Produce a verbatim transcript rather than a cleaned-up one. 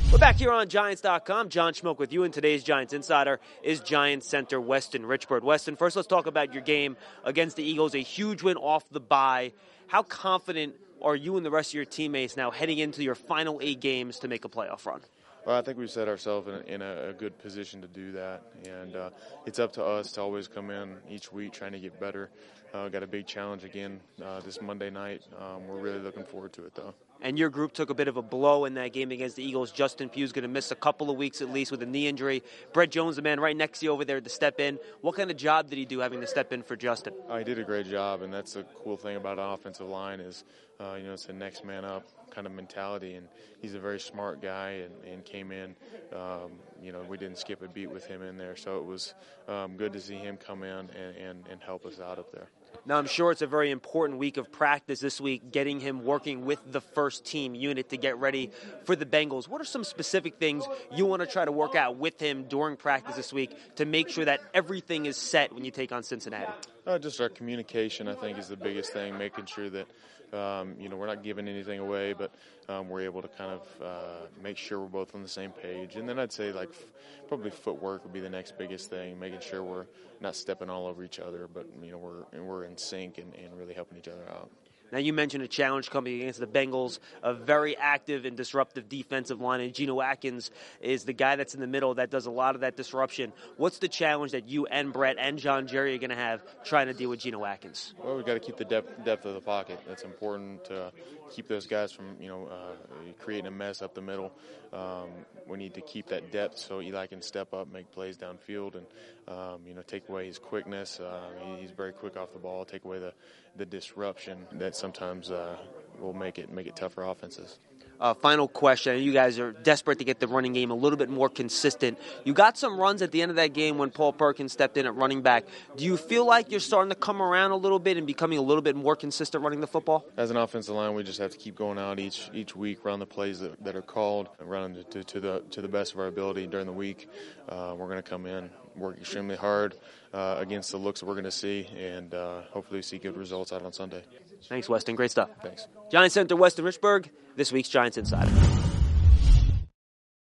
We're back here on Giants dot com. John Schmoke with you, and today's Giants Insider is Giants center Weston Richburg. Weston, first let's talk about your game against the Eagles, a huge win off the bye. How confident are you and the rest of your teammates now heading into your final eight games to make a playoff run? Well, I think we've set ourselves in, a, in a, a good position to do that, and uh, it's up to us to always come in each week trying to get better. Uh, got a big challenge again uh, this Monday night. Um, we're really looking forward to it, though. And your group took a bit of a blow in that game against the Eagles. Justin Pugh's going to miss a couple of weeks at least with a knee injury. Brett Jones, the man right next to you over there to step in. What kind of job did he do having to step in for Justin? Uh, he did a great job, and that's the cool thing about an offensive line is, uh, you know, it's a next man up kind of mentality, and he's a very smart guy and, and came in. Um, you know, we didn't skip a beat with him in there, so it was um, good to see him come in and, and, and help us out up there. Now, I'm sure it's a very important week of practice this week, getting him working with the first team unit to get ready for the Bengals. What are some specific things you want to try to work out with him during practice this week to make sure that everything is set when you take on Cincinnati? Uh, just our communication, I think, is the biggest thing, making sure that Um, you know, we're not giving anything away, but um, we're able to kind of uh, make sure we're both on the same page. And then I'd say, like, f- probably footwork would be the next biggest thing, making sure we're not stepping all over each other, but, you know, we're we're in sync and, and really helping each other out. Now, you mentioned a challenge coming against the Bengals, a very active and disruptive defensive line, and Geno Atkins is the guy that's in the middle that does a lot of that disruption. What's the challenge that you and Brett and John Jerry are going to have trying to deal with Geno Atkins? Well, we've got to keep the depth, depth of the pocket. That's important to keep those guys from, you know, uh, creating a mess up the middle. Um, we need to keep that depth so Eli can step up, make plays downfield, and, um, you know, take away his quickness. Uh, he's very quick off the ball, take away the, the disruption that sometimes uh, will make it make it tough for offenses. Uh, final question. You guys are desperate to get the running game a little bit more consistent. You got some runs at the end of that game when Paul Perkins stepped in at running back. Do you feel like you're starting to come around a little bit and becoming a little bit more consistent running the football? As an offensive line, we just have to keep going out each each week, run the plays that, that are called, and run them to, to the to the best of our ability during the week. Uh, we're going to come in, work extremely hard uh, against the looks that we're going to see, and uh, hopefully see good results out on Sunday. Thanks, Weston. Great stuff. Thanks. Giants center Weston Richburg, this week's Giants Insider.